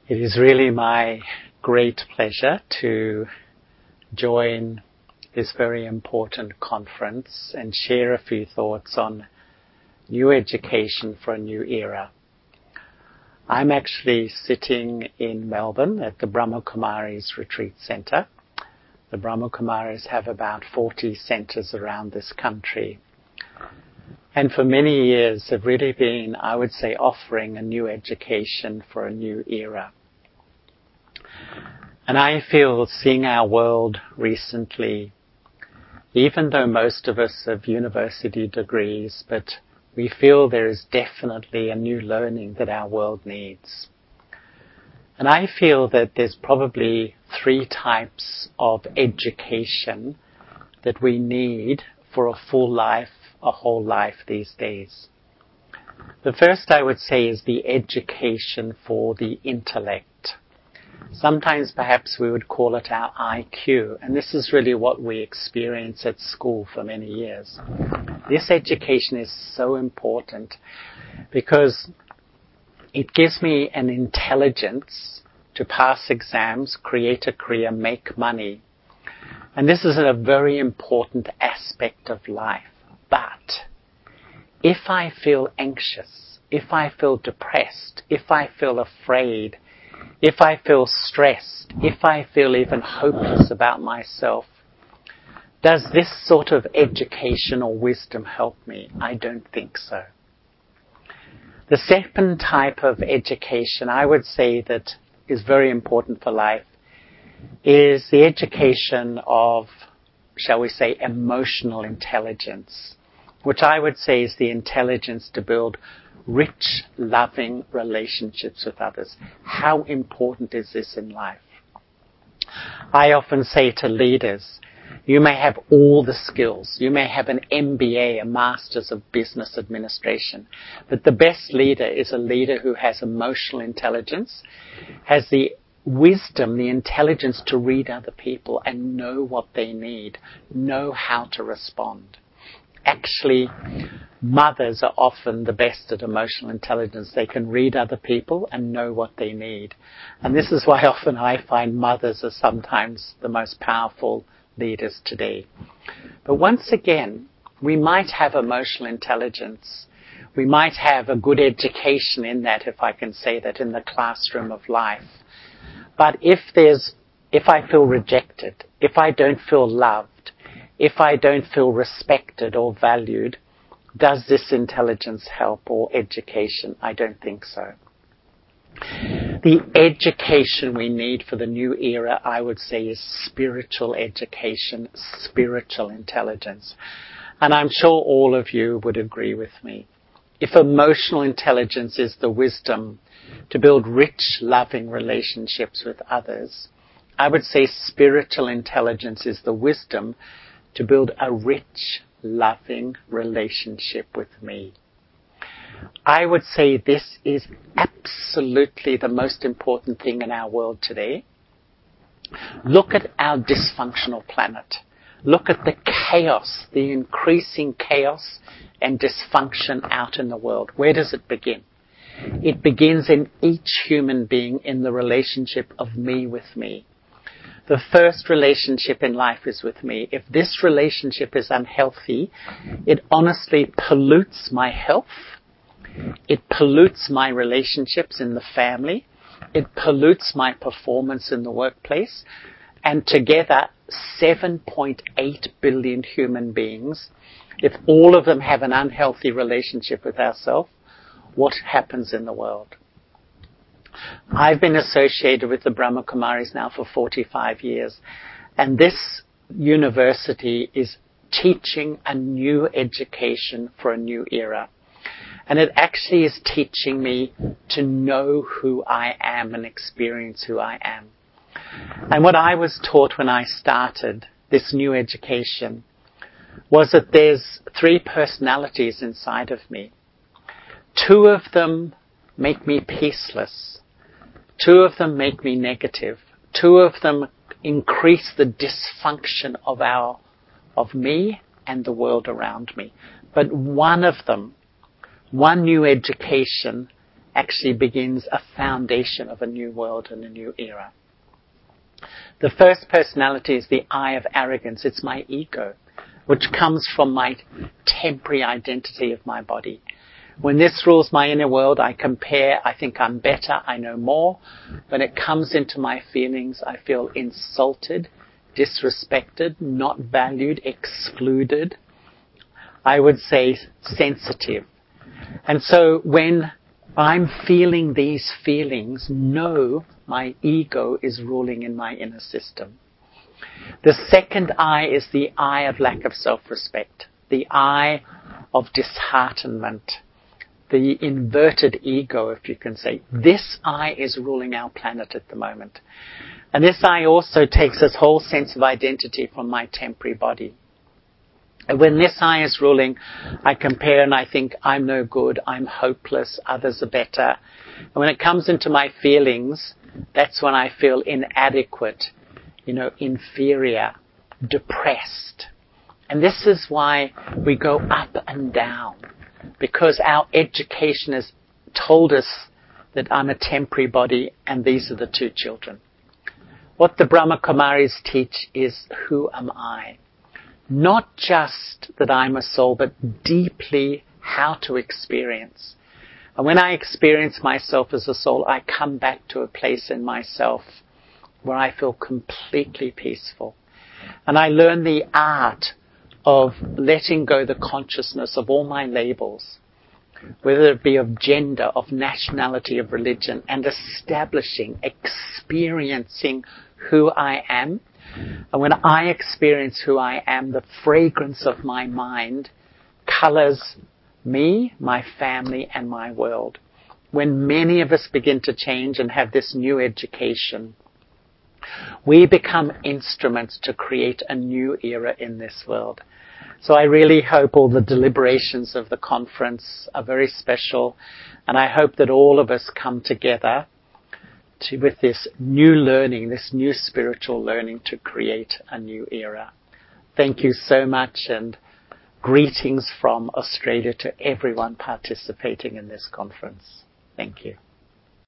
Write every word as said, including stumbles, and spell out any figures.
It is really my great pleasure to join this very important conference and share a few thoughts on new education for a new era. I'm actually sitting in Melbourne at the Brahma Kumaris Retreat Centre. The Brahma Kumaris have about forty centres around this country. And for many years have really been, I would say, offering a new education for a new era. And I feel, seeing our world recently, even though most of us have university degrees, but we feel there is definitely a new learning that our world needs. And I feel that there's probably three types of education that we need for a full life, a whole life these days. The first, I would say, is the education for the intellect. Sometimes perhaps we would call it our I Q, and this is really what we experience at school for many years. This education is so important because it gives me an intelligence to pass exams, create a career, make money. And this is a very important aspect of life. But if I feel anxious, if I feel depressed, if I feel afraid, if I feel stressed, if I feel even hopeless about myself, does this sort of education or wisdom help me? I don't think so. The second type of education I would say that is very important for life is the education of, shall we say, emotional intelligence, which I would say is the intelligence to build rich, loving relationships with others. How important is this in life? I often say to leaders, you may have all the skills. You may have an M B A, a Master's of Business Administration. But the best leader is a leader who has emotional intelligence, has the wisdom, the intelligence to read other people and know what they need, know how to respond. Actually, mothers are often the best at emotional intelligence. They can read other people and know what they need. And this is why often I find mothers are sometimes the most powerful leaders today. But once again, we might have emotional intelligence. We might have a good education in that, if I can say that, in the classroom of life. But if there's, if I feel rejected, if I don't feel loved, if I don't feel respected or valued, does this intelligence help or education? I don't think so. The education we need for the new era, I would say, is spiritual education, spiritual intelligence. And I'm sure all of you would agree with me. If emotional intelligence is the wisdom to build rich, loving relationships with others, I would say spiritual intelligence is the wisdom to build a rich, loving relationship with me. I would say this is absolutely the most important thing in our world today. Look at our dysfunctional planet. Look at the chaos, the increasing chaos and dysfunction out in the world. Where does it begin? It begins in each human being, in the relationship of me with me. The first relationship in life is with me. If this relationship is unhealthy, it honestly pollutes my health. It pollutes my relationships in the family. It pollutes my performance in the workplace. And together, seven point eight billion human beings, if all of them have an unhealthy relationship with ourselves, what happens in the world? I've been associated with the Brahma Kumaris now for forty-five years, and this university is teaching a new education for a new era. And it actually is teaching me to know who I am and experience who I am. And what I was taught when I started this new education was that there's three personalities inside of me. Two of them make me peaceless. Two of them make me negative. Two of them increase the dysfunction of our, of me and the world around me. But one of them, one new education, actually begins a foundation of a new world and a new era. The first personality is the I of arrogance. It's my ego, which comes from my temporary identity of my body. When this rules my inner world, I compare, I think I'm better, I know more. When it comes into my feelings, I feel insulted, disrespected, not valued, excluded. I would say sensitive. And so when I'm feeling these feelings, know my ego is ruling in my inner system. The second I is the I of lack of self-respect, the I of disheartenment, the inverted ego, if you can say. This I is ruling our planet at the moment. And this I also takes this whole sense of identity from my temporary body. And when this I is ruling, I compare and I think I'm no good, I'm hopeless, others are better. And when it comes into my feelings, that's when I feel inadequate, you know, inferior, depressed. And this is why we go up and down, because our education has told us that I'm a temporary body and these are the two children. What the Brahma Kumaris teach is, who am I? Not just that I'm a soul, but deeply how to experience. And when I experience myself as a soul, I come back to a place in myself where I feel completely peaceful. And I learn the art of letting go the consciousness of all my labels, whether it be of gender, of nationality, of religion, and establishing, experiencing who I am. And when I experience who I am, the fragrance of my mind colors me, my family, and my world. When many of us begin to change and have this new education, we become instruments to create a new era in this world. So I really hope all the deliberations of the conference are very special, and I hope that all of us come together to, with this new learning, this new spiritual learning, to create a new era. Thank you so much, and greetings from Australia to everyone participating in this conference. Thank you.